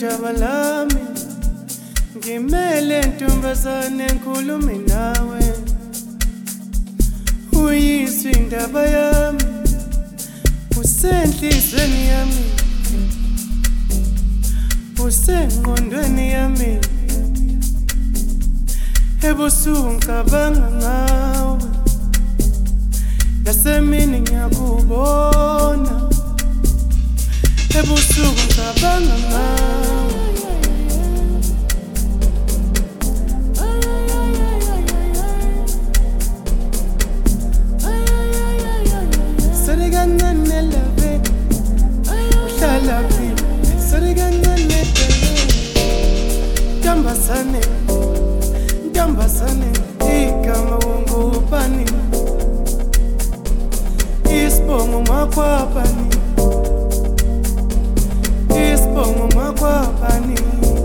jabalami ngimele ntombazane ngikhulume nawe uyizwe indaba yami usenhlizweni yami usengqondweni yami ebusuku ngicabanga ngawe nasemini ngiyakubona ebusuku ngicabanga ngawe Sarigana love uhlala phi Sarigana Ntombazane Ntombazane igama ungubani Isibongo makwabani Isibongo makwabani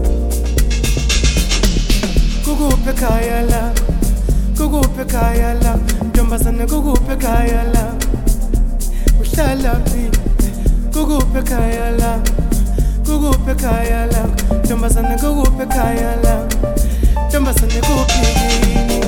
Kukuphi ekhaya la Kukuphi ekhaya la Ntombazane kukuphi ekhaya la Uhlala phi Kukuphi ekhaya la Kukuphi ekhaya la Ntombazane kukuphi ekhaya la Ntombazane kuphi kini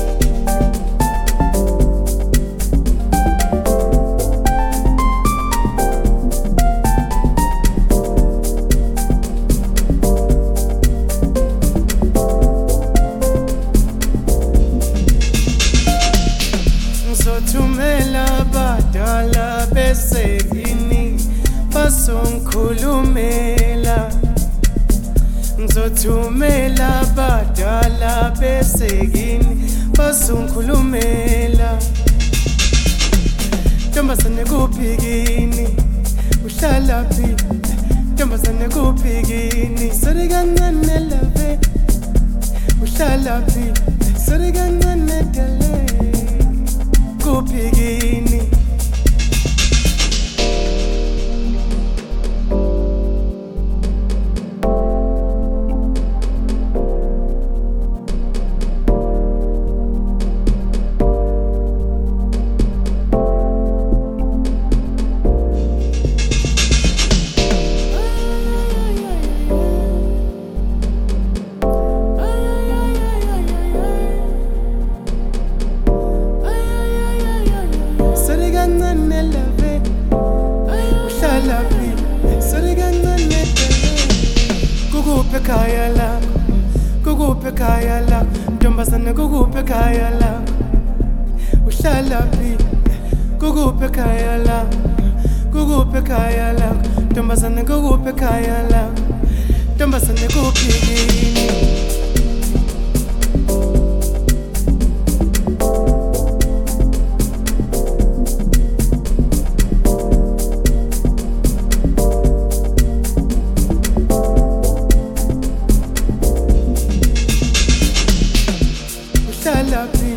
Ngizothumela abadala bese kini basongikhulumela Ngizothumela abadala bese kini basongikhulumela Ntombazane kuphi kini uhlala phi Ntombazane kuphi kini Sarigana love uhlala phi Sarigana dale kuphi kini Kukuphi ekhaya la Kukuphi ekhaya la Ntombazane kukuphi ekhaya la Uhlala phi Kukuphi ekhaya la Kukuphi ekhaya la Ntombazane kukuphi ekhaya la Ntombazane kuphi kini Uhlala phi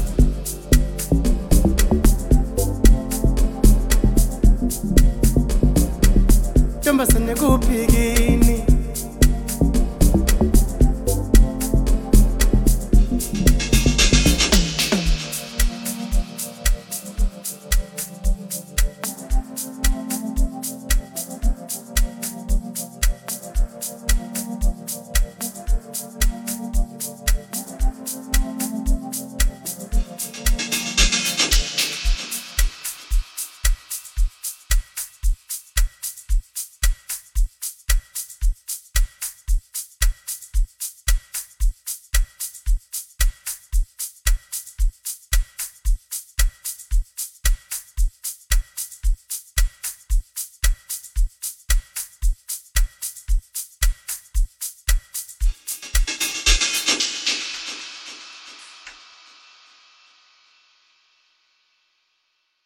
Ntombazane kuphi kini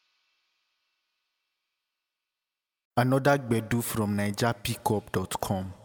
Another Gbedu from NigerPickup.com.